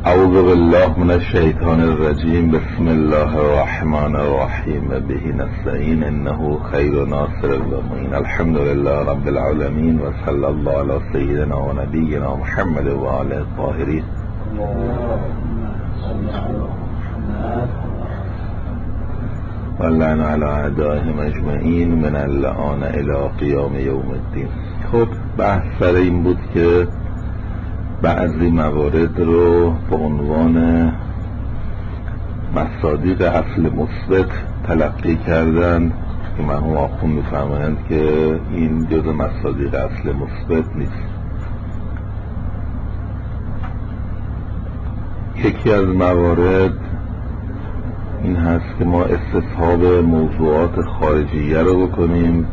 اعوذ بالله من الشیطان الرجیم. بسم الله الرحمن الرحیم. به نستعین انه خیر ناصر و معین. الحمد لله رب العالمین و صلی الله علی سیدنا و نبینا محمد و آله الطاهرین. و لعن علی اعدائهم اجمعین من اللعان الی قیام یوم الدین. خب بحث سر این بود که بعضی موارد رو به عنوان مصادیق اصل مثبت تلقی کردن که مرحوم آخوند می‌فرمایند که این جز مصادیق اصل مثبت نیست. یکی از موارد این هست که ما استصحاب موضوعات خارجیه رو بکنیم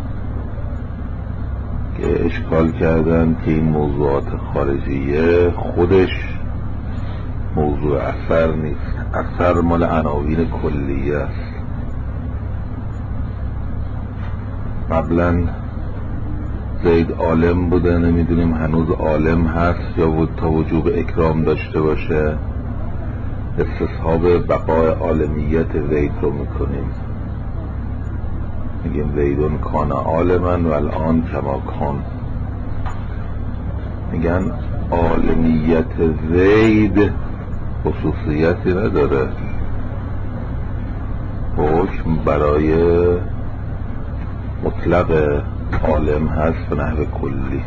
که اشکال کردن که این موضوعات خارجیه خودش موضوع اثر نیست. اثر مال عناوین کلیه است. قبلا زید عالم بوده، نمیدونیم هنوز عالم هست یا بود تا وجوب اکرام داشته باشه. استصحاب بقای عالمیت زید رو میکنیم، میگیم زیدون کان عالمن و الان کما کان. میگن عالمیت زید خصوصیتی نداره، حکم برای مطلق عالم هست به نحو کلی.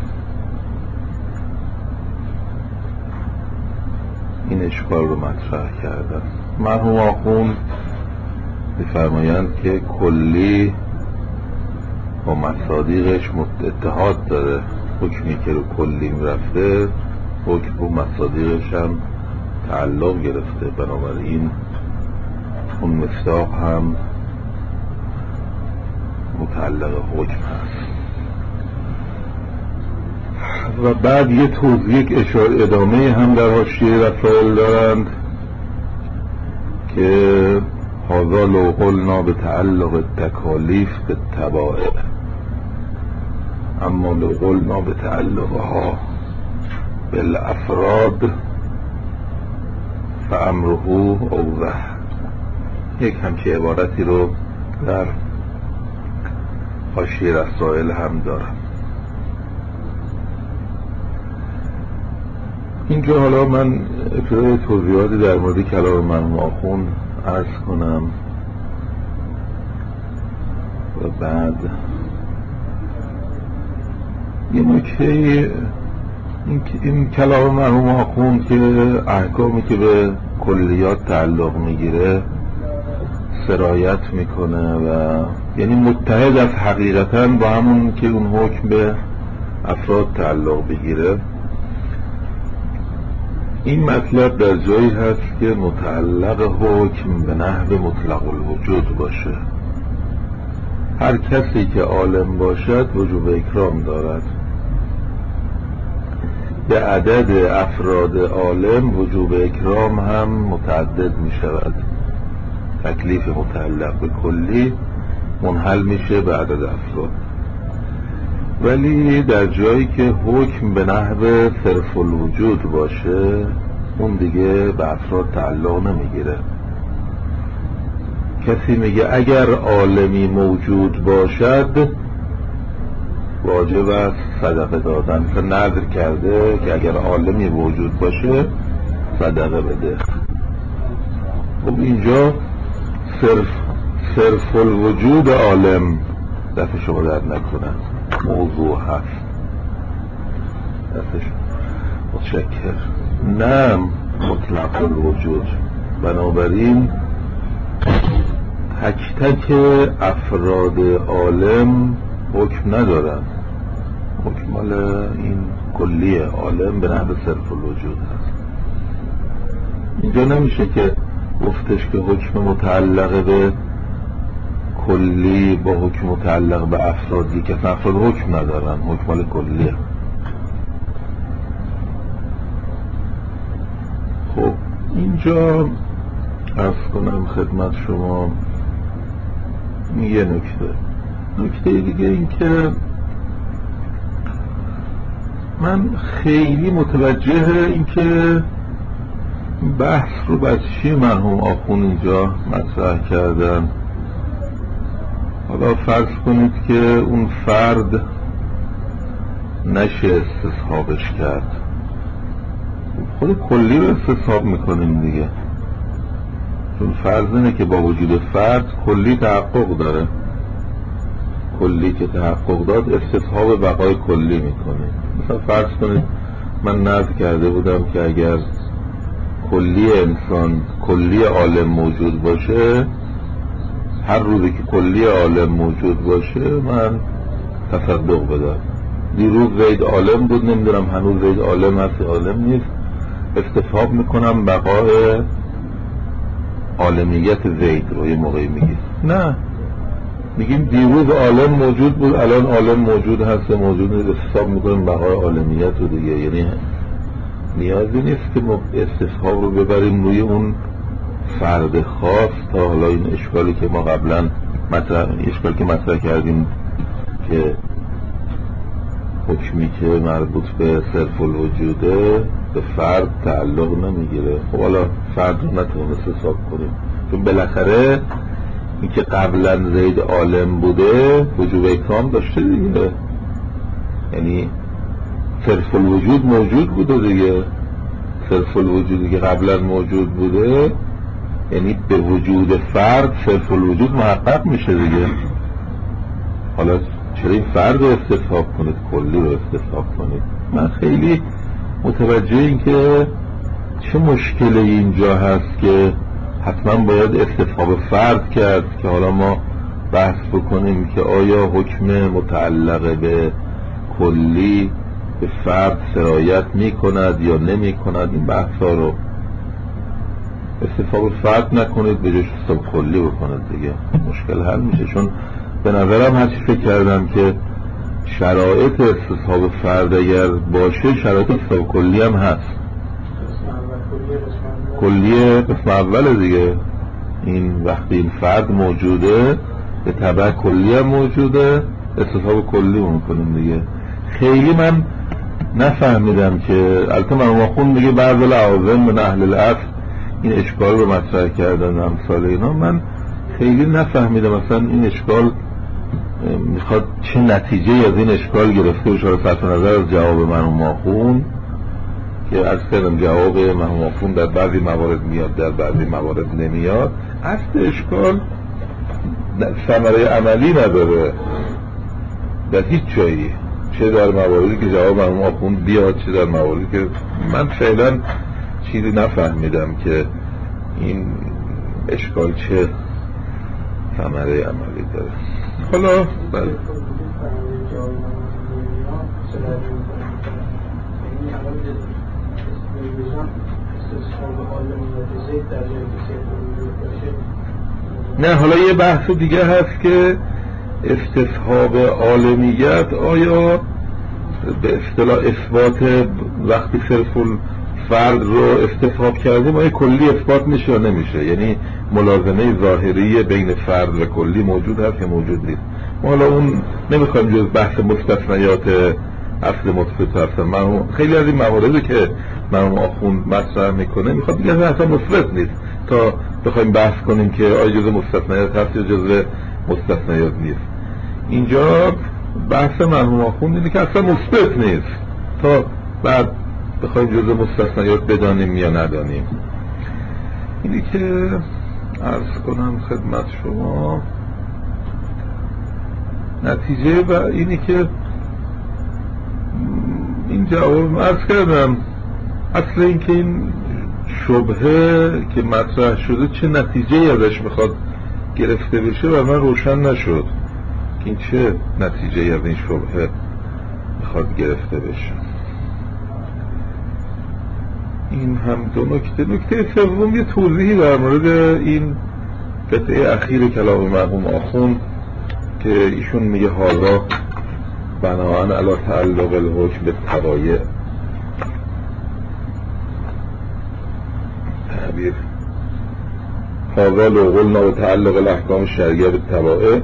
این اشکال رو مطرح کردن. مرحوم آخوند می‌فرمایند که کلی با مصادیقش اتحاد داره. حکمی که رو کلی رفته حکم با مصادیقش هم تعلق گرفته، بنابراین اون مصداق هم متعلق حکم هست. و بعد یه توضیح، یک اشاره ادامه هم در حاشیه رسائل دارند که هذا لو قلنا به تعلق تکالیف به تبائع، اما لو قلنا به تعلقها بالافراد فامره اوضح. یک همچه عبارتی رو در حاشیه رسائل هم دارم. اینجا حالا من ابتدای توضیحاتی در مورد کلام مرحوم آخوند عرض کنم و بعد یه نکته این کلام مرحوم آخوند که احکامی که به کلیات تعلق میگیره سرایت میکنه و یعنی متحد از حقیقتا با همون که اون حکم به افراد تعلق بگیره. این مطلب در جایی هست که متعلق حکم به نحو مطلق الوجود باشه. هر کسی که عالم باشد وجوب اکرام دارد. به عدد افراد عالم وجوب اکرام هم متعدد می شود. تکلیف متعلق به کلی منحل میشه به عدد افراد، ولی در جایی که حکم به نحو صرف الوجود باشه اون دیگه به افراد تعلق نمیگیره. کسی میگه اگر عالمی موجود باشد واجب است صدقه دادن، که نذر کرده که اگر عالمی موجود باشه صدقه بده. خب اینجا صرف الوجود عالم دست شما در نکنه موضوع هست. دستش متشکر. نه مطلق الوجود. بنابراین تک تک افراد عالم حکم ندارن. حکم مال این کلیه عالم به نحو صرف الوجود هست. اینجا نمیشه که گفتش که حکم متعلق به کلی با حکم متعلق به افرادی که افراد حکم ندارن، حکم مال کلیه. خب اینجا عرض کنم خدمت شما یه نکته دیگه این که من خیلی متوجه این که بحث رو بر چی مرحوم آخوند اینجا مطرح کردن؟ حالا فرض کنید که اون فرد نشه استصحابش کرد، خود کلی رو استصحاب میکنیم دیگه، چون فرض اینه که با وجود فرد کلی تحقق داره، کلی که تحقق داد استصحاب بقای کلی میکنه. مثلا فرض کنید من نظر کرده بودم که اگر کلی انسان کلی عالم موجود باشه، هر روزی که کلی عالم موجود باشه من تصدق بدم. دیروز زید عالم بود، نمیدونم هنوز زید عالم هست عالم نیست، استصحاب میکنم بقای عالمیت زید رو. یه موقعی میگید نه، میگیم دیروز عالم موجود بود الان عالم موجود هست موجود نیست، استصحاب میکنیم بقای عالمیت رو دیگه. یعنی نیازی نیست که ما استصحاب رو ببریم روی اون فرد خاص. تا حالا این اشکالی که ما قبلا مطرح کردیم که حکمی که مربوط به صرف الوجوده به فرد تعلق نمیگیره، خب حالا فرد رو نتونست حساب کنیم، چون بالاخره این که قبلا زید عالم بوده وجوب اکرام داشته دیگه، یعنی صرف الوجود موجود بوده دیگه. صرف الوجودی که قبلا موجود بوده یعنی به وجود فرد صرف الوجود محقق میشه دیگه. حالا چرا این فرد رو استصحاب کنید کلی رو استصحاب کنید؟ من خیلی متوجه این که چه مشکلی اینجا هست که حتما باید استصحاب فرد کرد که حالا ما بحث بکنیم که آیا حکم متعلق به کلی به فرد سرایت می کند یا نمی کند. این بحث ها رو استصحاب فرد نکنید، به جاش استصحاب کلی بکنید دیگه، مشکل حل میشه. چون به نظرم هرچی فکر کردم که شرایط استصحاب فرد اگر باشه شرایط استصحاب کلی هم هست. کلیه قسم اول دیگه، این وقتی این فرد موجوده به تبع کلی هم موجوده، استصحاب کلی میکنیم دیگه. خیلی من نفهمیدم که البته مرحوم آخوند میگه بعض العوازم من اهل الاصل این اشکال رو مطرح کردن امثال اینا. من خیلی نفهمیدم مثلا این اشکال میخواد چه نتیجه از این اشکال گرفته بشه صرف نظر از جواب مرحوم آخوند که از کردم جواب مرحوم آخوند در بعضی موارد میاد در بعضی موارد نمیاد. اصل اشکال ثمره عملی نداره در هیچ جایی، چه در مواردی که جواب مرحوم آخوند بیاد چه در مواردی که من فعلا چیزی نفهمیدم که این اشکال چه ثمره عملی داره. حالا بله نه، حالا یه بحث دیگه هست که استصحاب عالمیت آیا به اصطلاح اثبات وقتی صرف فرد رو استصحاب کردیم آیا کلی اثبات میشه یا نمیشه، یعنی ملازمه ظاهری بین فرد و کلی موجود هست یا موجود نیست. ما حالا اون نمیخوایم جز بحث مستثنیات اصل مثبت هستن. من خیلی از این مواردی که مرحوم آخوند مطرح میکنه میخواد بگه اصلا مثبت نیست تا بخوایم بحث کنیم که آیا جز مستثنیات هست یا جز مستثنیات نیست. اینجا بحث مرحوم آخوند اینه که اصلا مثبت نیست تا بعد بخوایم جز مستثنیات بدانیم یا ندانیم. اینی که عرض کنم خدمت شما نتیجه و اینی که این جواب عرض کردم اصل این که این شبهه که مطرح شده چه نتیجه ازش میخواد گرفته بشه و من روشن نشد که این چه نتیجه از این شبهه میخواد گرفته بشه. این هم دو نکته. نکته سوم یه توضیحی در مورد این قطعه اخیر کلام مرحوم آخوند که ایشون میگه حالا بناهن علی تعلق الحکم به توایع، تعبیر حالا لو قلنا به تعلق الاحکام الشرعیه به توایع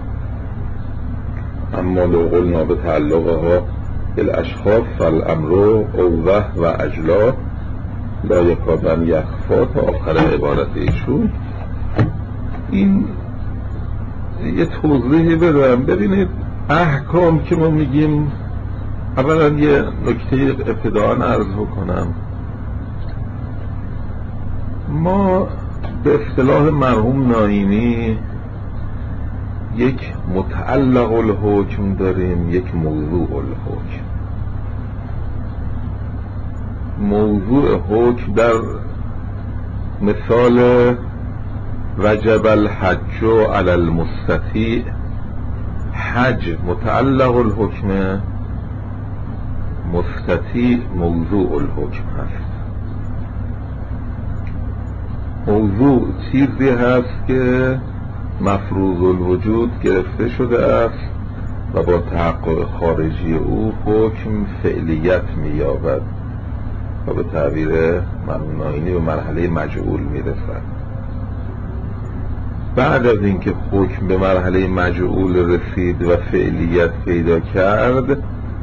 اما لو قلنا به تعلقها الاشخاص فالامر اوضح و اجلا لا یکادن یخفا تا آخر عبارت ایشون. این یه توضیحی بدم. ببینید احکام که ما میگیم، اولا یه نکته ابتداءً عرض بکنم. ما به اصطلاح مرحوم ناینی یک متعلق الحکم داریم، یک موضوع الحکم. موضوع حکم در مثال وجب الحج علی المستطیع، حج متعلق الحکم، مستطیع موضوع الحکم هست. موضوع چیزی هست که مفروض الوجود گرفته شده است و با تحقق خارجی او حکم فعلیت می‌یابد و به تعبیر مرحوم ناینی به مرحله مجعول میرسد. بعد از اینکه حکم به مرحله مجعول رسید و فعلیت پیدا کرد،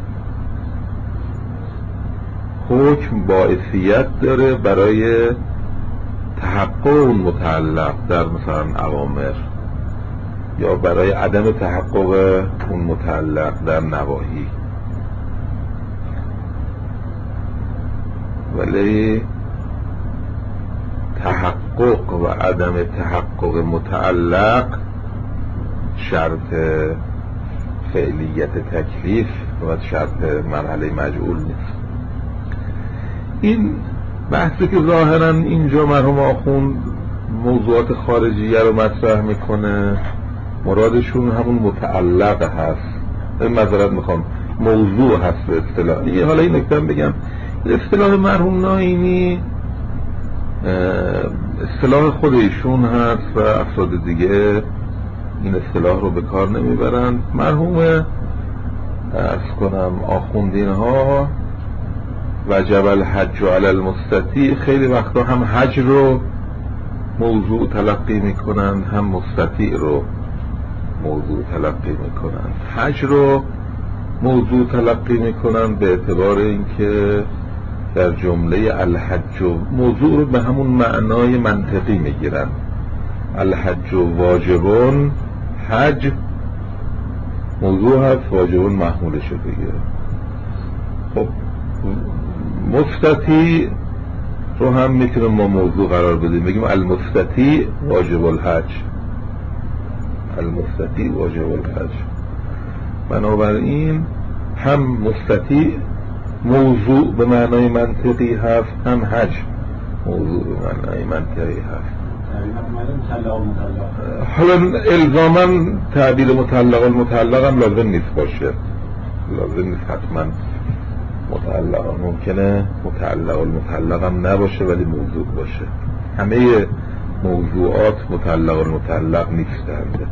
حکم باعثیت داره برای تحقق اون متعلق در مثلا اوامر یا برای عدم تحقق اون متعلق در نواهی. ولی تحقق و عدم تحقق متعلق شرط فعلیت تکلیف و شرط مرحله مجعول نیست. این بحثی که ظاهرا اینجا مرحوم آخوند موضوعات خارجیه رو مطرح میکنه، مرادشون همون متعلق هست. معذرت میخوام، موضوع هست به اصطلاح. حالا این نکته بگم، اصطلاح مرحوم ناینی اصطلاح خود ایشون هست و افراد دیگه این اصطلاح رو به کار نمیبرند. مرحوم عرض کنم آخوندین ها وجب الحج علی المستطیع خیلی وقتا هم حج رو موضوع تلقی میکنن، هم مستطیع رو موضوع تلقی میکنن. حج رو موضوع تلقی میکنن به اعتبار اینکه در جمله الحج موضوع رو به همون معنای منطقی میگیرن. الحج واجبون، حج موضوع هست، واجبون محمولش دیگه. خب مستطیع رو هم میتونیم ما موضوع قرار بدیم، بگیم المستطیع واجب الحج، المستطیع واجب الحج. بنابراین هم مستطیع موضوع به معنای منطقی هست، هم حج موضوع به معنای منطقی هست. حالا الزاما تعبیر متعلق المتعلق هم لازم نیست باشه، لازم نیست حتما متعلق، ممکنه متعلق المتعلق هم نباشه ولی موضوع باشه. همه موضوعات متعلق المتعلق نیستند.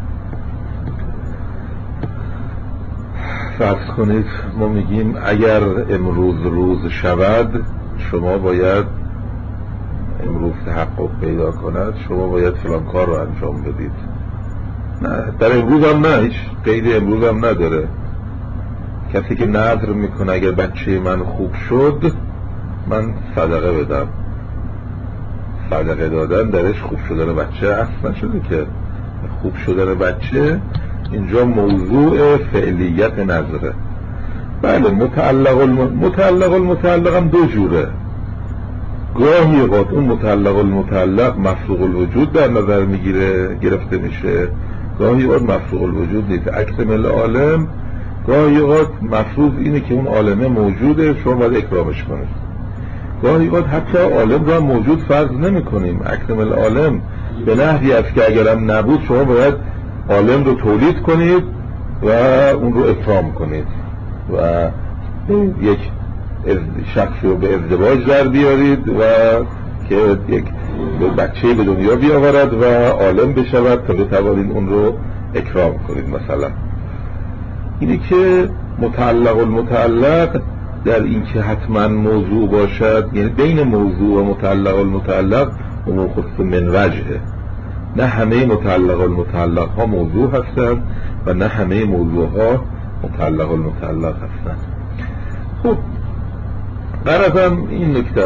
فرض کنید ما میگیم اگر امروز روز شود شما باید، امروز تحقق پیدا کند شما باید فلان کار رو انجام بدید. نه، در امروز هم نه، هیچ قید امروز هم نداره. کسی که نظر میکنه اگر بچه من خوب شد من صدقه بدم، صدقه دادن درش خوب شدن بچه اصلا شده که خوب شدن بچه اینجا موضوع فعلیت نظره. بله متعلق المتعلق هم دو جوره. گاهی اوقات اون متعلق المتعلق مفروغ الوجود در نظر میگیره، گرفته میشه، گاهی اوقات مفروغ الوجود نیست. اکرم العالم گاهی اوقات مفروض اینه که اون عالمه موجوده، شما باید اکرامش کنید. گاهی اوقات حتی عالم را موجود فرض نمی کنیم، اکرم العالم به نحوی است که اگرم نبود شما باید عالم رو تولید کنید و اون رو اکرام کنید و یک شخصی رو به ازدواج در بیارید و که یک بچه به دنیا بیاورد و عالم بشود تا بتوانید اون رو اکرام کنید. مثلا اینی که متعلق المتعلق در این که حتما موضوع باشد، یعنی بین موضوع و متعلق المتعلق امور خصوص من وجهه. نه همه متعلق المتعلق ها موضوع هستند و نه همه موضوع ها متعلق المتعلق هستند. خب غرضم این نکته است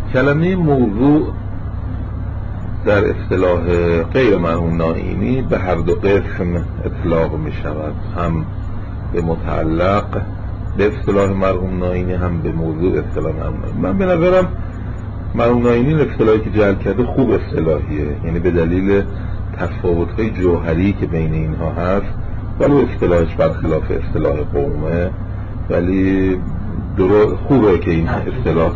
کلمه موضوع در اصطلاح غیر مرحوم نائینی به هر دو قسم اطلاق می شود، هم به متعلق به اصطلاح مرحوم نائینی، هم به موضوع اصطلاح مرحوم نائینی. من به نظرم مرحوم نائینی اصطلاحی که جعل کرده خوب اصطلاحیه، یعنی به دلیل تفاوت‌های جوهری که بین اینها هست، ولی اصطلاحش برخلاف اصطلاح قومه، ولی خوبه که این اصطلاح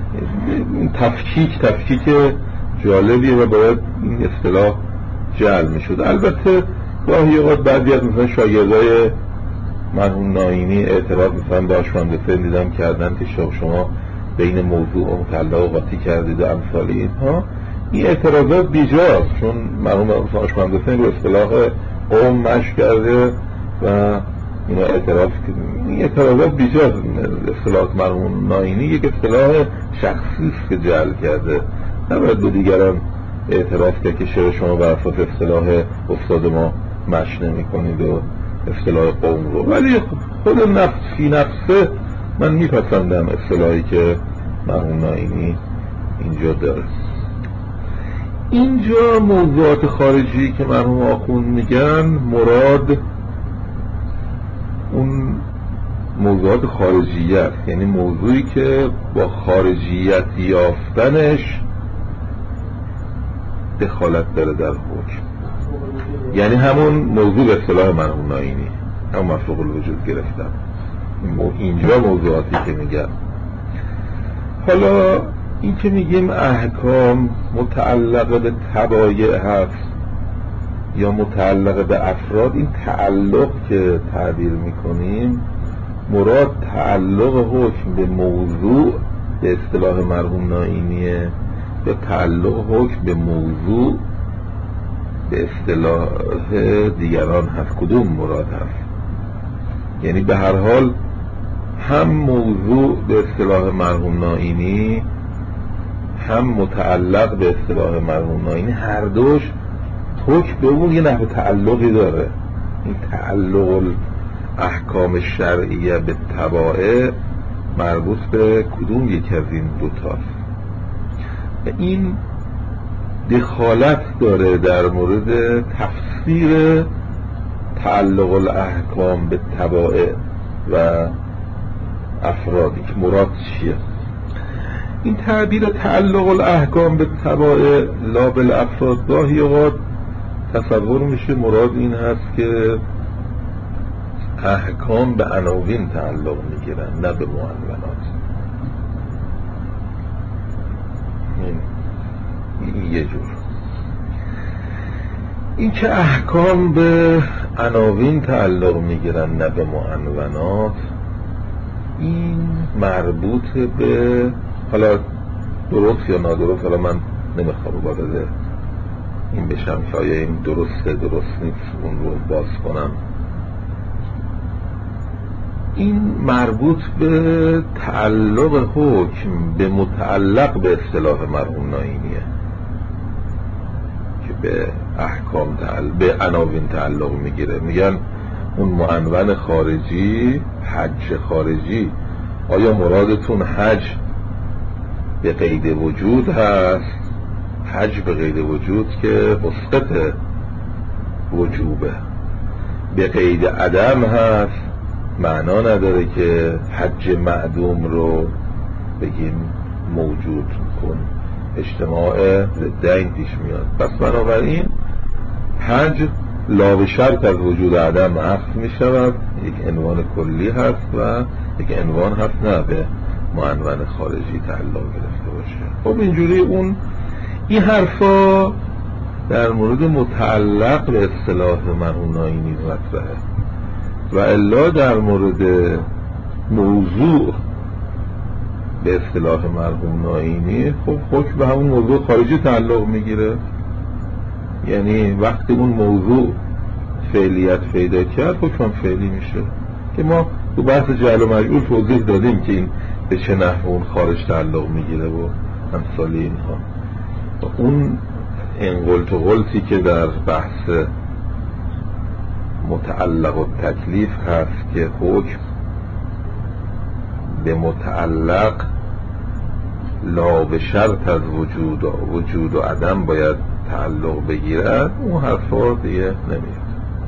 تفکیک جالبیه و باید این اصطلاح جعل میشد. البته گاهی اوقات بعضی از مثلا شاگردای مرحوم نائینی اعتراض مثلا به آشفندفه دیدم کردن که شما بین موضوع و متعلق قاطی کردید و امثال اینها. این اعتراضات بیجاست، چون مرحوم آشفندفه رو اصطلاح قوم مشق کرده و اینا این اعتراضات بیجاست. اصطلاحات مرحوم نائینی یک اصطلاح شخصی است که جعل کرده، نباید به دیگران اعتراف کرد که چرا شما بر اساس اصطلاح استاد ما مشق نمی‌کنید و اصطلاح قوم رو. ولی خود نفس فی نفسه من میپسندم اصطلاحی که مرحوم نائینی اینجا داره. اینجا موضوعات خارجی که مرحوم آخوند میگن، مراد اون موضوعات خارجیت، یعنی موضوعی که با خارجیت یافتنش دخالت داره در حکم، یعنی همون موضوع به اصطلاح مرحوم نائینی، همون مفروق الوجود گرفتم. اینجا موضوعاتی که میگم. حالا این که میگیم احکام متعلق به طبایع هست یا متعلق به افراد، این تعلق که تعبیر میکنیم مراد تعلق حکم به موضوع به اصطلاح مرحوم نائینیه یا تعلق حکم به موضوع به اصطلاح دیگران هست؟ کدوم مراد هست؟ یعنی به هر حال هم موضوع به اصطلاح مرحوم نائینی هم متعلق به اصطلاح مرحوم نائینی، هر دوش حکم به اون یه نحو تعلقی داره. این تعلق احکام شرعیه به طبائع مربوط به کدوم یک از این دوتاست و این دخالت داره در مورد تفسیر تعلق الاحکام به طبائع و افرادی که مراد چیه. این تعبیر تعلق الاحکام به طبائع لا بالافراد گاهی اوقات تصور میشه مراد این هست که احکام به عناوین تعلق میگیرن نه به معنونات. این یه جور. این که احکام به عناوین تعلق میگیرن نه به معنونات، این مربوط به، حالا درست یا نادرست، حالا من نمیخوام وارد این بشم که آیا این درسته درست نیست اون رو باز کنم. این مربوط به تعلق حکم به متعلق به اصطلاح مرحوم نائینیه که به احکام به عناوین تعلق میگیره. میگن اون معنون خارجی، حج خارجی، آیا مرادتون حج به قید وجود هست؟ حج به قید وجود که مسقط وجوبه، به قید عدم هست، معنا نداره که حج معدوم رو بگیم موجود کن، اجتماع ضدین پیش میاد. پس بنابراین حج لا به شرط از وجود عدم عقد می شود، یک عنوان کلی هست و یک عنوان هست نه به معنون خارجی تعلق گرفته باشه. خب اینجوری این حرفا در مورد متعلق به اصطلاح مرحوم نائینی مطرحه و الا در مورد موضوع به اصطلاح مرحوم نائینی خب حکم به همون موضوع خارجی تعلق میگیره. یعنی وقتی اون موضوع فعلیت پیدا کرد حکم فعلی میشه که ما تو بحث جعل و مجعول توضیح دادیم که این به چه نحو اون خارج تعلق میگیره و امثال اینها. اون انقلت و غلطی که در بحث متعلق و تکلیف هست که حکم به متعلق لا به شرط از وجود و عدم باید تعلق بگیرد، اون حرفا دیگه نمیاد.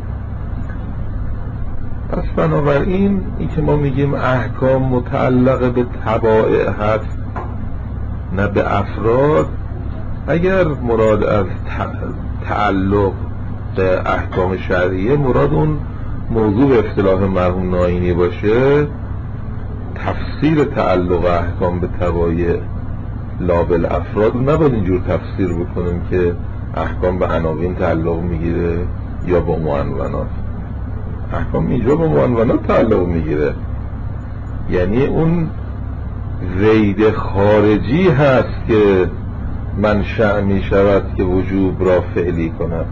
پس بنابراین این که ما میگیم احکام متعلق به طبایع هست نه به افراد، اگر مراد از تعلق به احکام شرعیه مراد اون موضوع به اصطلاح مرحوم ناینی باشه، تفسیر تعلق احکام به طبایع لا بالافراد نباید اینجور تفسیر بکنیم که احکام به عناوین تعلق میگیره یا به معنونات. احکام اینجا به معنونات تعلق میگیره، یعنی اون زید خارجی هست که منشأ می شود که وجوب را فعلی کند.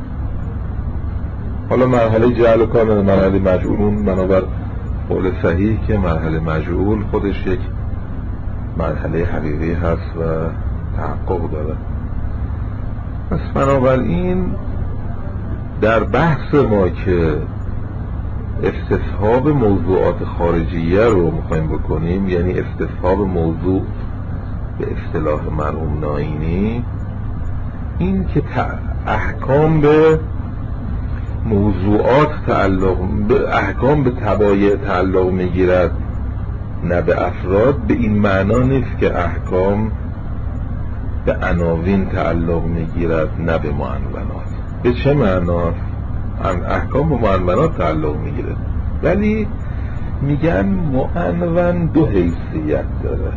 حالا مرحله جعل کان مرحله مجعول، بنابر قول صحیح که مرحله مجعول خودش یک مرحله حقیقی هست و تحقق داره. پس بنابراین در بحث ما که استصحاب موضوعات خارجیه رو میخوایم بکنیم، یعنی استصحاب موضوع به اصطلاح مرحوم ناینی، این که احکام به موضوعات تعلق، به احکام به طبایع تعلق میگیرد نه به افراد، به این معنا نیست که احکام به عناوین تعلق میگیرد نه به معنونات. به چه معناست؟ احکام به معنونات تعلق میگیره، ولی میگن معنون دو حیثیت داره،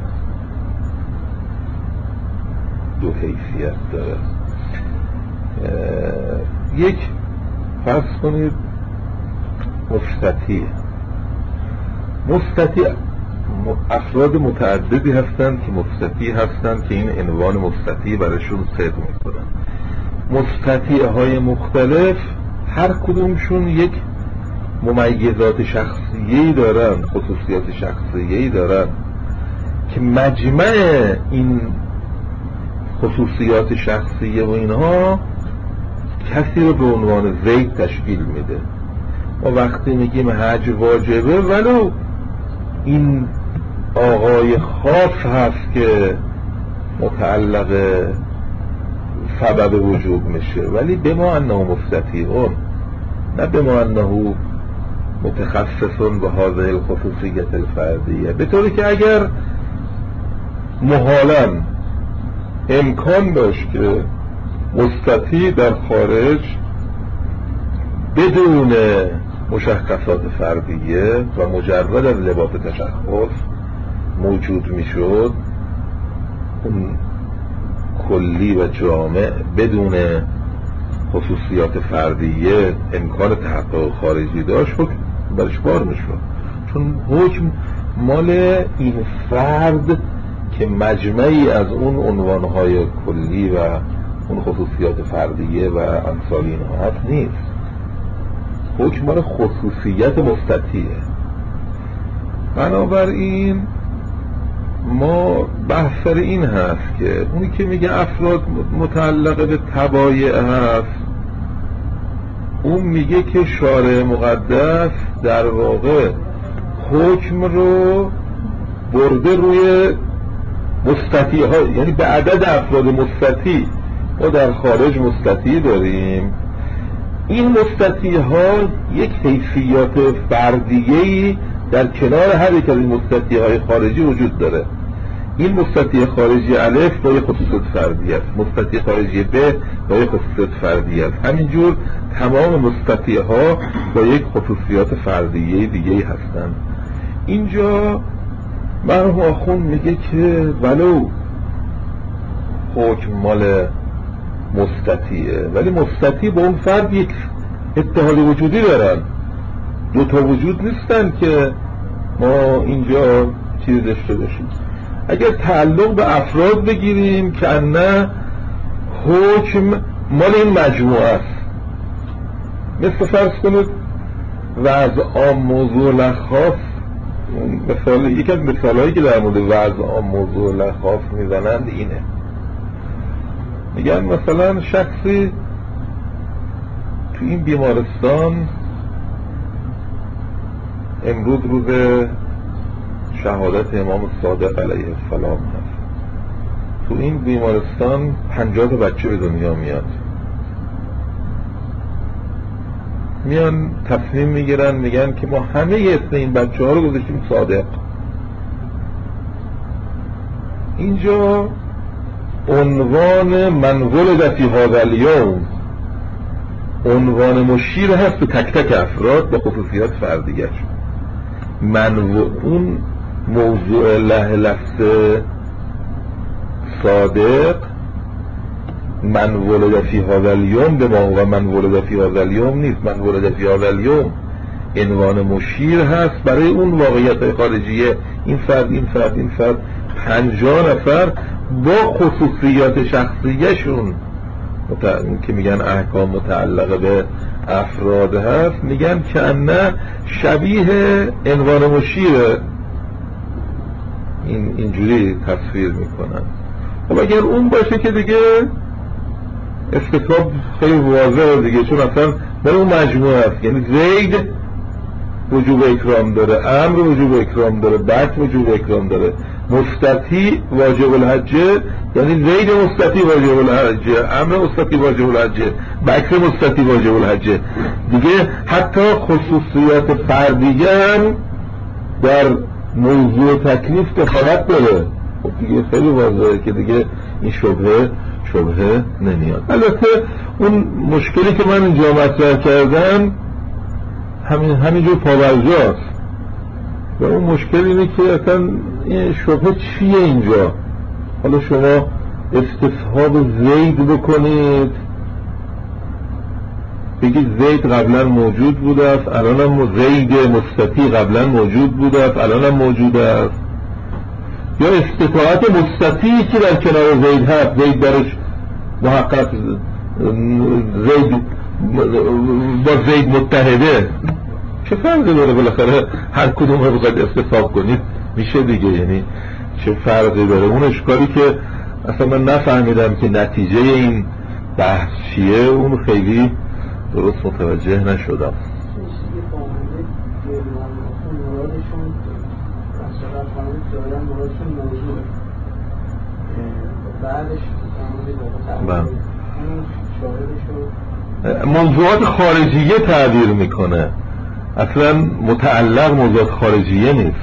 دو حیثیت داره. یک فرض کنید مستطیع افراد متعددی هستند که مستطیع هستند که این عنوان مستطیع برشون صدق میکنن. مستطیع های مختلف هر کدومشون یک ممیزات شخصیه‌ای دارن، خصوصیات شخصیه‌ای دارن که مجمع این خصوصیات شخصیه و اینها کسی رو به عنوان زید تشکیل میده. ما وقتی میگیم حج واجبه ولو این آقای خاص هست که متعلق سبب وجوب میشه، ولی به ما انه مستطیعون، نه به ما انه متخصصون به هذه الخصوصیت الفردیه. به طوری که اگر محالا امکان داشت که مستطیع در خارج بدون مشخصات فردیه و مجرد از لباس تشخص موجود میشد، اون کلی و جامع بدون خصوصیات فردیه امکان تحقق خارجی داشت، حکم برش بار میشد. چون حکم مال این فرد که مجمعی از اون عنوانهای کلی و اون خصوصیات فردیه و امثال اینها هست نیست. حکم مال خصوصیت مستطیعه. بنابراین ما بحث این هست که اونی که میگه افراد متعلق به طبایع هست، اون میگه که شارع مقدس در واقع حکم رو برده روی مستطیع ها، یعنی به عدد افراد مستطیع. ما در خارج مستطیع داریم، این مستطیع ها یک حیثیات فردیه‌ای در کنار هر یک از این مستطیع های خارجی وجود داره. این مستطیع خارجی الف با یک خصوصیت فردی است، مستطیع خارجی ب با یک خصوصیت فردی است، همینجور تمام مستطیع ها با یک خصوصیات فردیه دیگه هستند. اینجا مرحوم آخوند میگه که ولو حکم مال مستطیعه، ولی مستطیع با اون فرد یک اتحاد وجودی دارن، دو تا وجود نیستن که ما اینجا چیزی داشته باشیم. اگر تعلق به افراد بگیریم که نه حکم مال این مجموعه است، مثل فرض کنید وضع عام موضوع لخاص، مثال یک از مثالهایی که در مورد وضع عام موضوع لخاص میزنند اینه، میگن مثلا شخصی تو این بیمارستان امروز روز شهادت امام صادق علیه السلام هست، تو این بیمارستان 50 تا بچه به دنیا میان تصمیم میگیرن، میگن که ما همه اسم این بچه ها رو گذاشتیم صادق. اینجا عنوان من ولد فی هذا الیوم عنوان مشیر هست به تک تک افراد با خصوصیات فردیش. اون موضوع لفظ صادق من ولد فی هذا الیوم به ما و من ولد فی هذا الیوم نیست. من ولد فی هذا الیوم عنوان مشیر هست برای اون واقعیت خارجیه. این فرد 50 نفر با خصوصیات شخصیشون که میگن احکام متعلقه به افراد هست، میگن که نه شبیه عنوان مشیره. اینجوری تصویر میکنن. خب اگر اون باشه که دیگه استثاب خیلی واضحه دیگه، چون اصلا برای اون مجموعه هست. یعنی زید وجوب اکرام داره، امر وجوب اکرام داره، بک وجوب اکرام داره، مستطیع واجب الحجه، یعنی زید مستطیع واجب الحجه، امر مستطیع واجب الحجه، بکر مستطیع واجب الحجه. دیگه حتی خصوصیات فردیه هم در موضوع تکلیف دخالت داره. خب دیگه خیلی واضحه که دیگه این شبهه نمیاد. البته اون مشکلی که من اینجا مطرح کردم همینجور پاورجاست و اون مشکل اینه که اصلا این شبهه چیه اینجا. حالا شما استصحاب زید بکنید، بگید زید قبلا موجود بوده است، الان هم زید مستطیع قبلا موجود بوده است، الان هم موجود است. یا استطاعت مستطیعی که در کنار زید هست، زید درش محقق زید با زید متحده، چه فرقی داره؟ بالاخره هر کدوم رو بخواید استصحاب کنید میشه دیگه. یعنی چه فرقی داره؟ اون اشکالی که اصلا من نفهمیدم که نتیجه این بحث چیه، اون خیلی درست متوجه نشدم. موضوعات خارجیه تعبیر میکنه، اصلا متعلق موضوعات خارجیه نیست.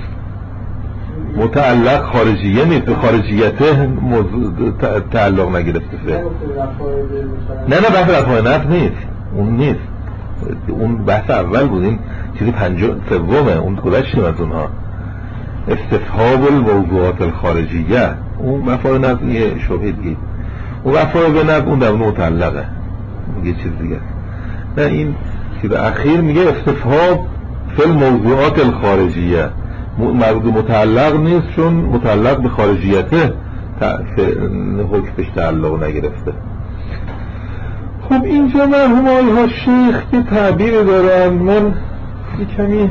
متعلق خارجیه نیست، به خارجیت تعلق نگرفته. نه بحث رفاع نفس نیست، اون نیست، اون بحث اول بود. این چیزی سومه، اون گذشتیم از اونها. استصحاب الموضوعات الخارجیه، اون رفاع نفس یه شبهه دیگه. اون رفاع به نفس اون در متعلقه، یه چیز دیگه. نه این چیز اخیر میگه استصحاب فی الموضوعات الخارجیه، متعلق نیست چون متعلق به خارجیته حکمش تعلق نگرفته. خب اینجا مرحوم آقای شیخ که تعبیر دارن، من یه کمی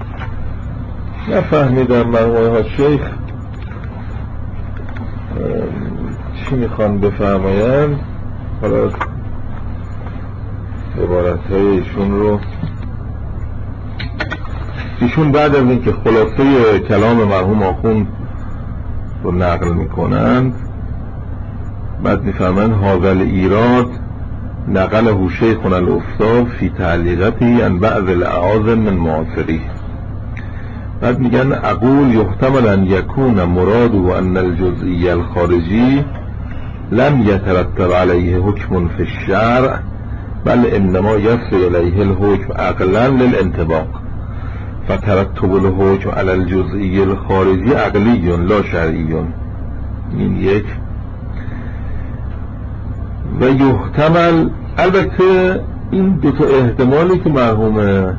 نفهمیدم مرحوم آقای شیخ چی میخوان بفرماین. حالا عبارتهای ایشون رو، ایشون بعد از اینکه خلاصه کلام مرحوم آخوند رو نقل میکنند، بعد میفرمایند هذا الایراد نقله شیخنا الاستاذ فی تعلیقته عن بعض الاعاظم من معاصریه. بعد میگن اقول یحتمل ان یکون مراد و ان الجزئی الخارجی لم یترتب علیه حکم فی الشرع بل انما یصل الیه الحکم عقلا للانطباق، فترتب الحکم علی الجزئی الخارجی عقلی لا شرعی. این یک. و یحتمل، البته این دو تا احتمالی که مرحوم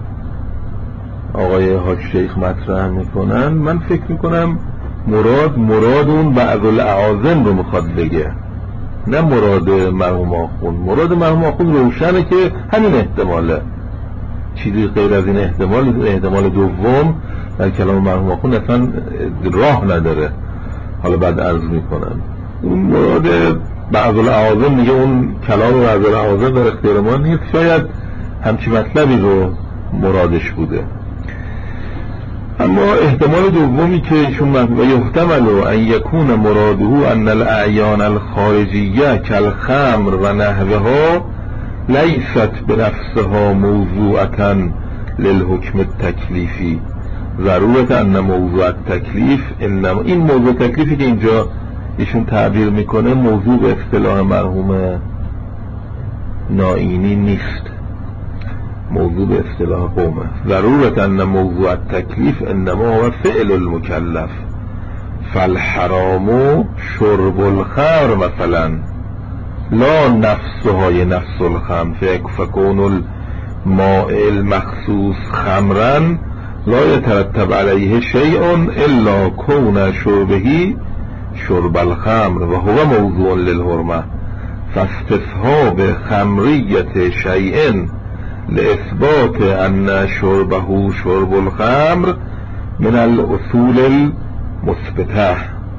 آقای حاج شیخ مطرح میکنن، من فکر میکنم مراد اون بعض الاعاظم رو میخواد بگه، نه مراد مرحوم آخوند. مراد مرحوم آخوند روشنه که همین احتماله، چیزی غیر از این احتمال دوم در کلام مرحوم آخوند اصلا راه نداره. حالا بعد عرض میکنم اون مراد بعض الاعاظم میگه، اون کلام بعض الاعاظم در اختیار ما نیست، شاید همچی مطلبی رو مرادش بوده. اما احتمال دومی که ایشون و یحتمل ان یکون مراده ان الاعیان الخارجیه کالخمر و نحوها لیست بنفسها موضوعة للحکم التکلیفی ضرورت ان موضوع التکلیف انما این موضوع تکلیفی که اینجا ایشون تعبیر میکنه موضوع به اصطلاح مرحوم نائینی نیست، موضوع به اصطلاح قومه. ضرورت ان موضوع التکلیف انما هو فعل المکلف فالحرام شرب الخمر مثلا لا نفسهای نفس الخمر فکون الماء المخصوص خمرا لا يترتب عليه شيء الا كون شربه شرب الخمر و هو موضوع للحرمه فاستصحاب خمریت شیء لإثبات ان شربه شرب الخمر من الاصول المثبته.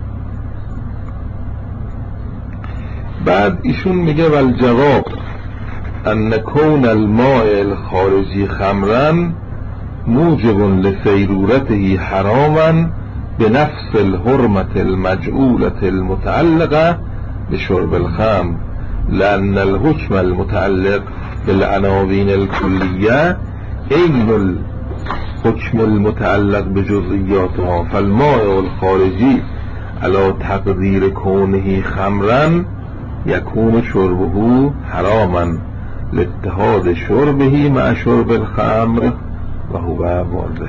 بعد ایشون میگه والجواب ان کون الماء الخارجی خمرا موجب لسیرورته حراما بنفس الحرمة المجعولة المتعلقة بشرب الخمر لأن الحكم المتعلق بالعناوين الكلية عين الحكم المتعلق بجزئياتها فالماء الخارجي على تقدير كونه خمرا يكون شربه حراما لاتحاد شربه مع شرب الخمر و هو واضح.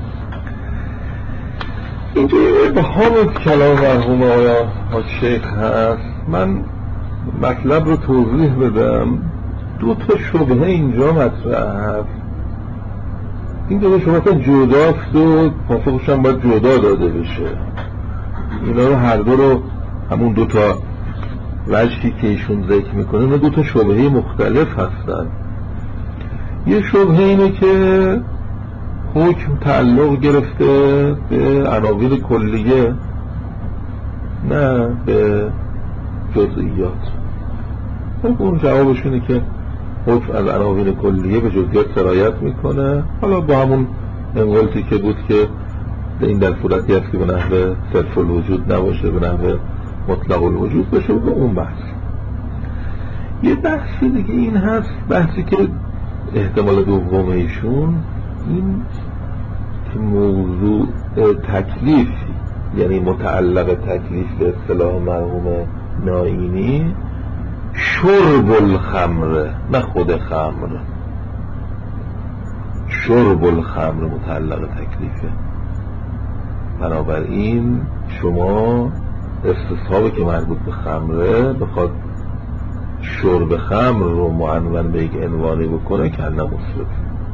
اینجا ابهام کلام مرحوم آیا شیخ هست. من مطلب رو توضیح بدم. دو تا شبهه اینجا مطرح هست. این دو تا شبهه جداست و پاسخش هم باید جدا داده بشه. اینا رو هر دو رو همون دو تا وجهی که ایشون ذکر میکنه اینا دو تا شبهه مختلف هستن. یه شبهه اینه که حکم تعلق گرفته به عناوین کلیه نه به جزئیات. اون جوابش اینه که حکم از عناوین کلیه به جزئیات سرایت میکنه. حالا با همون انقلتی که بود که این در صورتی هست که به نحو صرف الوجود نباشه، به نحو مطلق الوجود باشه. به اون بحث یه بحث دیگه این هست، بحثی که احتمال دوم ایشون این که موضوع تکلیف یعنی متعلق تکلیف به اصطلاح مرحوم نائینی شرب الخمر نه خود خمر، شرب الخمر متعلق تکلیفه. بنابراین شما استصحابی که مربوط به خمره بخواد شرب خمر رو معنون به یک عنوانی بکنه که نه مثبت.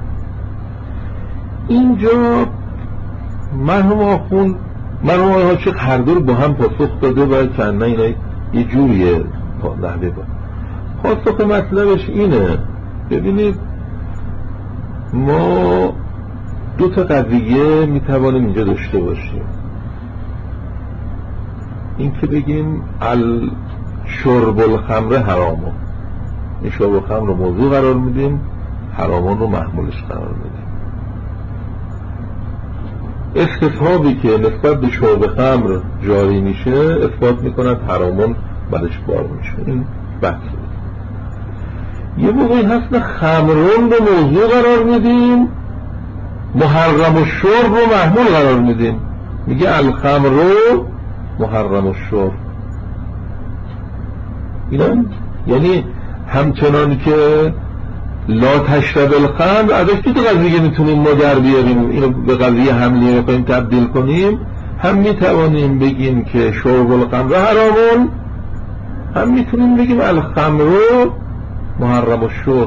اینجا مرحوم آخوند مرحوم آقای شیخ هر دو رو با هم پاسخ داده و کنه اینا یه جوریه نحوه با پاسخ مطلبش اینه. ببینید ما دو تا قضیه میتوانیم اینجا داشته باشیم. این که بگیم شرب الخمر حرامه، این شرب الخمر رو موضوع قرار میدیم، حرامان رو محمولش قرار میدیم. استصحابی که نسبت به شرب خمر جاری میشه اثبات میکند حرامان بعدش بار میشه. این بحث یه موقعی هست نه خمرون رو موضوع قرار میدیم، محرم الشرب رو محمول قرار میدیم. میگه الخمر رو محرم الشرب. اینا یعنی همچنان که لا تشرب الخمر ازش تو قضیه میتونیم ما در بیاریم، اینو به قضیه حملیه بخوایم تبدیل کنیم، هم میتوانیم بگیم که شرب الخمر حرامون، هم میتونیم بگیم الخمر محرم الشرب.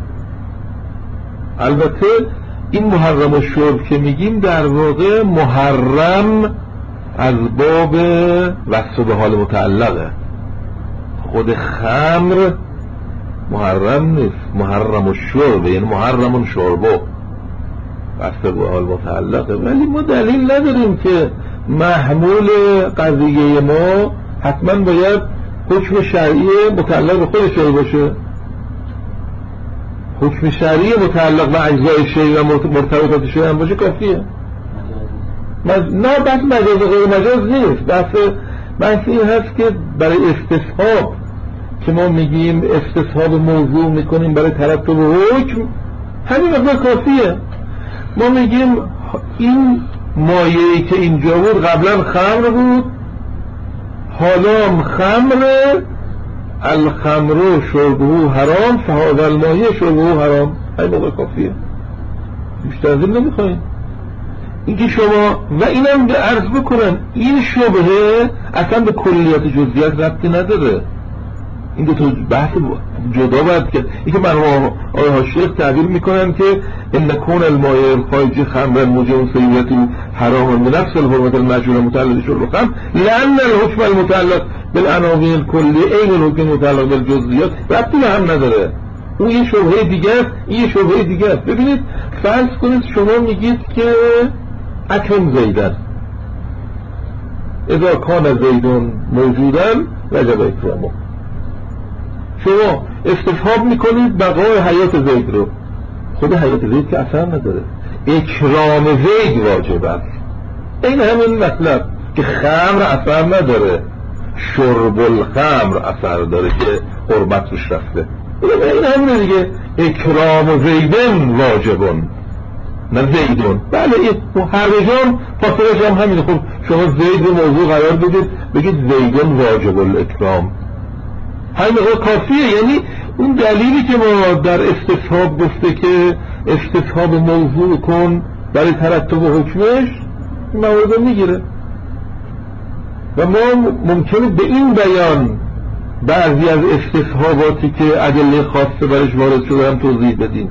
البته این محرم الشرب که میگیم در واقع محرم از باب وصف به حال متعلقه. خود خمر محرم نیست، محرم الشرب یعنی محرم شربو وصف به حال متعلقه. ولی ما دلیل نداریم که محمول قضیه ما حتما باید حکم شرعی متعلق به خود شیء باشه. حکم شرعی متعلق به اجزای شیء و مرتبطات شیء هم باشه کافیه. نه بحث مجاز و غیر مجاز نیست، بحث این هست که برای استصحاب که ما میگیم استصحاب موضوع میکنیم برای ترتب حکم، همین مقدار کافیه. ما میگیم این مایه‌ای که اینجا بود قبلا خمر بود، حالا خمره، الخمر شربه حرام فهذا المایه شربه حرام، همین مقدار کافیه، بیشتر از این نمیخوایم. اینکه شما و اینم عرض بکنم این شبهه اصلا به کلیات جزئیات ربطی نداره، این دو تا بحث جدا باید کرد. این که مرحوم آقای شیخ تعبیر میکنن که ان کون المایه الخارجی خمر موجب سیئته حرام بنفس الحرمت المجهول متعلق شرب خمر لان الحكم المتعلق بالعناوین الکلی عین الحكم المتعلق بالجزئیات ربطی به هم نداره. اون یه شبهه دیگه است، این یه شبهه دیگه است. ببینید فرض کنید شما میگید که اکرم زیدن اذا کان زیدون موجودن وجب اکرامه، شما استفهام میکنید بقای حیات زید رو، خود حیات زید که اثر نداره، اکرام زید واجب است. این همین مطلب که خمر اثر نداره، شرب الخمر اثر داره که حرمت روش رفته، این همینه دیگه، اکرام زیدن واجبون نه زیدون. بله هر رجام فاصلش هم همینه. خب شما زید رو موضوع قرار بدید بگید زیدون واجب الاکرام، همین کافیه. یعنی اون دلیلی که ما در استصحاب گفته که استصحاب موضوع کن برای ترتب حکمش موارد میگیره و ما ممکنه به این بیان بعضی از استصحاباتی که ادله خاصه برش وارد شده هم توضیح بدیم.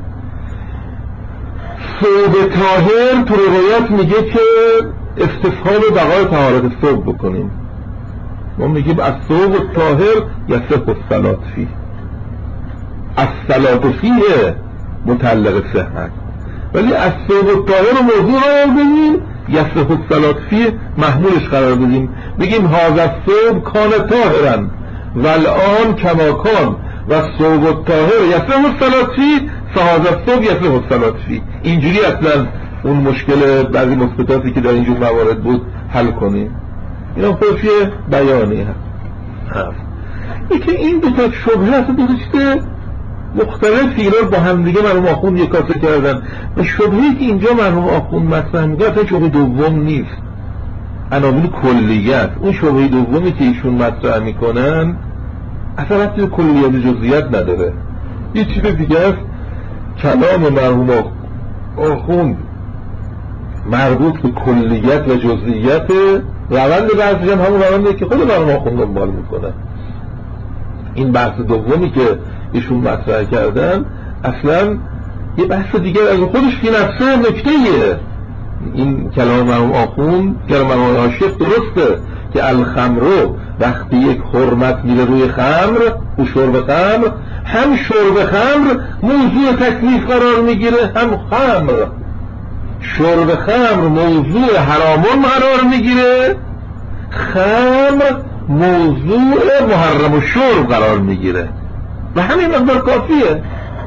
ثوب طاهر تو روایات میگه که استصحاب بقای طهارت ثوب بکنیم، ما میگیم از ثوب طاهر یصح الصلاة فیه، الصلاة فیه متعلق صحت، ولی از ثوب طاهر موضوع قرار بدیم یصح الصلاة فیه محمولش قرار بدیم، بگیم هذا الثوب کان طاهرا والآن کما کان و ثوب الطاهر یصح الصلاة فیه فهذا الثوب یصح الصلاة فیه. اینجوری اصلا اون مشکل بعضی مثبتاتی که در اینجور موارد بود حل کنیم. اینا خودش یه بیانی هست. این که این دو تا شبهه هست، دو تا چیز مختلفی اینا با هم دیگه مرحوم آخوند یک کاسه کردن و شبهه‌ای که اینجا مرحوم آخوند مطرح می‌کنه اصلا شبهه دوم نیست، عناوین کلیه است. اون شبهه دومی که ایشون مطرح میکنن اصلا ربطی به کلیات جزئیات نداره، یه چیز دیگه است. کلام مرحوم آخوند مربوط به کلیت و جزئیات، روند بحثش هم همون روندیه که خود مرحوم آخوند دنبال میکنن. این بحث دومی که ایشون مطرح کردن اصلا یه بحث دیگه از خودش که نفسه نکتهیه. این کلام مرحوم آخوند، کلام مرحوم عاشق درسته که الخمرو وقتی یک حرمت میره روی خمر و شرب خمر، هم شرب خمر موضوع تکلیف قرار میگیره، هم خمر شرب خمر موضوع حرامون قرار میگیره، خمر موضوع محرم و شرب قرار میگیره و همین مقدار کافیه.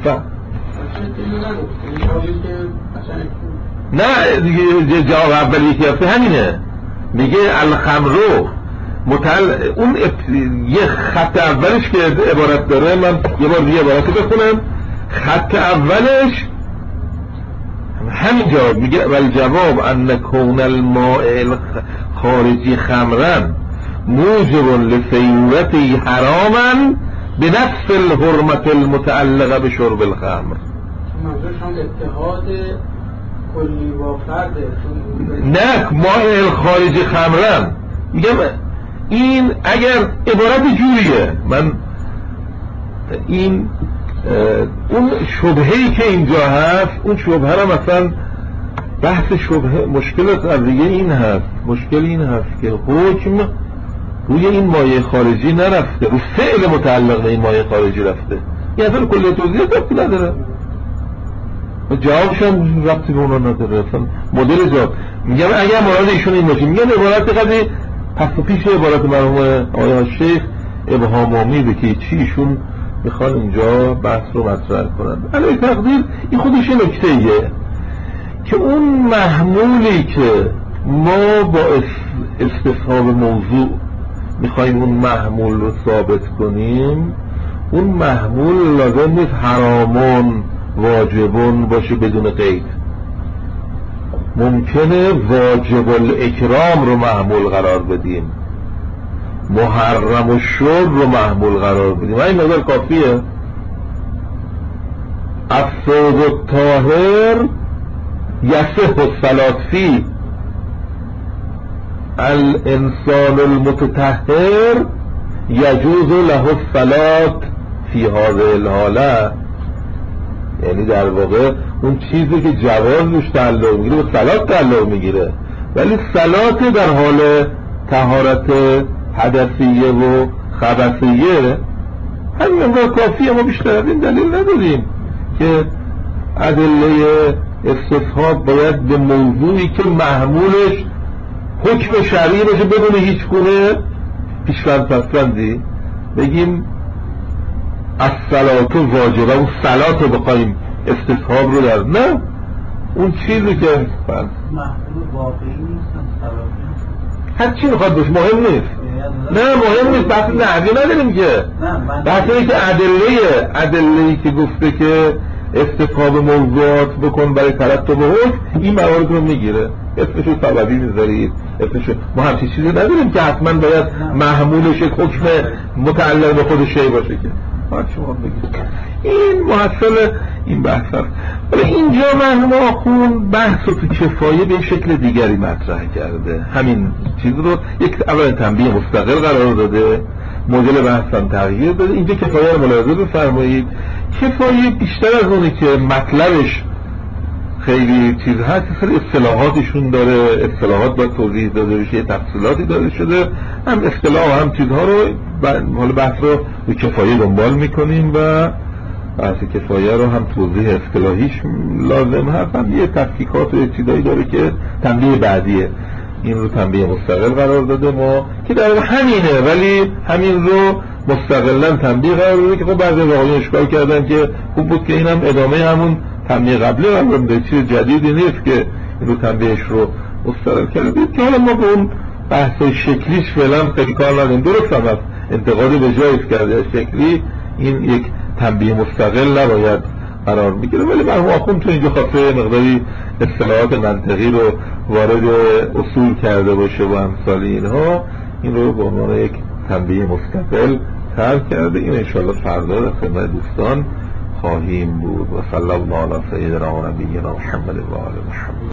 نه دیگه جواب اولی که هسته همینه، میگه الخمرو اون یه خط اولش که عبارت داره، من یه بار دیگه عبارت بخونم. خط اولش همین جواب میگه والجواب ان کون الماء خارجی خمرن موجب لسیورته حراما بنفس الحرمت المتعلقه بشرب الخمر. منظورشون اتحاد کلی با فرد نه ماء خارجی خمرن، میگم این اگر عبارت جوریه، من این اون شبهه‌ای که اینجا هست، اون شبهه را مثلا بحث شبهه مشکل قضیه این هست، مشکل این هست که حکم روی این مایه خارجی نرفته، روی فعل متعلق به این مایه خارجی رفته، این اصلا کل توضیح ربطی نداره و جوابش هم ربطی به اونا نداره. اصلا مدل جواب میگم اگر مراد ایشون این باشه، میگم عبارت قضیه پس پیش عبارت مرحوم آقای شیخ ابهام آمیزه که چی ایشون میخوان اینجا بحث رو مطرح کنن. علی تقدیر این خودش نکته ایه که اون محمولی که ما با استصحاب موضوع میخواییم اون محمول رو ثابت کنیم، اون محمول لازم نیست حرامون واجبون باشه بدون قید. ممکنه واجب الاکرام رو محمول قرار بدیم، محرم الشرب رو محمول قرار بدیم. این نظر کافیه. الثوب الطاهر یصح الصلاة فیه، الانسان المتطهر یجوز له الصلاة فی هذه الحاله. یعنی در واقع اون چیزی که جوازش تعلق میگیره به صلات تعلق میگیره، ولی صلات در حال طهارت حدثیه و خبثیه همین امراه کافیه. ما بیشتر از این دلیل نداریم که ادله استصحاب باید به موضوعی که محمولش حکم شرعی باشه بدون هیچ گونه پیش‌فرض بگیم الصلاة واجبه، اون صلات رو بخوایم استصحاب رو در نه اون چیزی که محمول واقعی نیست، هر چی میخواد باشه مهم نیست. نه مهم نیست، بحث نحوی نداریم که بحث اینه که ادله‌ای که گفته که استصحاب موضوعات بکن برای ترتب حکم این موارد رو میگیره، اسمشو سببی میذارید، اسمشو ما همچین چیزی نداریم که حتما باید محمولش حکم متعلق به خود شی باشه که شما بگید. این محصل این بحث هست. ولی اینجا مرحوم آخوند بحث رو تو کفایه به شکل دیگری مطرح کرده. همین چیز رو یک اولا تنبیه مستقل قرار داده، مدل بحث هم تغییر داده. اینجا کفایه رو ملاحظه بفرمایید. کفایه بیشتر از اونی که مطلبش خیلی چیز هست، خیلی اصطلاحاتشون داره، اصطلاحات باید توضیح داده بشه، تفصیلاتی داده شده. هم اصطلاح هم چیزها رو حالا بحث رو به کفایه دنبال میکنیم و بحث کفایه رو هم توضیح اصطلاحیش لازم هست. هم یه تفکیکات و چیزایی داره که تنبیه بعدیه، این رو تنبیه مستقل قرار داده ما که در همینه، ولی همین رو مستقلا تنبیه قرار داده که خب بعضی واقعی اشکال کردن که خوب بود که این هم ادامه همون تنبیه قبلی قرار داده، چیز جدیدی نیست که این رو تنبیهش رو مستقل کردید که حالا ما به اون بحث شکلیش فعلا خیلی کار نداریم. درست هم هست انتقادی به جایش کرده شکلی این یک تنبیه مستقل نباید قرار میگیره، ولی مرحوم آخوند تو اینجا خواسته مقداری اصطلاحات منطقی رو وارد اصول کرده باشه و امثال اینها، این رو به عنوان یک تنبیه مستقل ترک کرده. این انشاءالله فردا در خدمت دوستان خواهیم بود. و صلی الله علی سیدنا و نبینا محمد و آل محمد.